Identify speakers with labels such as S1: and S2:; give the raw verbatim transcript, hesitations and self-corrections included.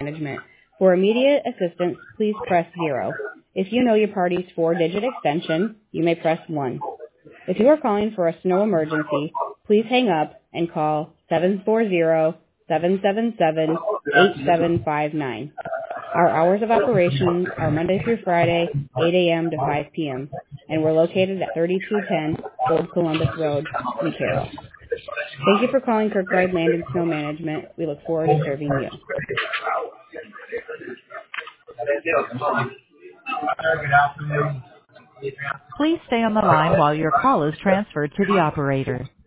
S1: Management. For immediate assistance, please press zero. If you know your party's four-digit extension, you may press one. If you are calling for a snow emergency, please hang up and call seven four zero, seven seven seven, eight seven five nine. Our hours of operation are Monday through Friday, eight a.m. to five p.m., and we're located at thirty-two ten Old Columbus Road in Carroll. Thank you for calling Kirkbride Land and Snow Management. We look forward to serving you.
S2: Please stay on the line while your call is transferred to the operator.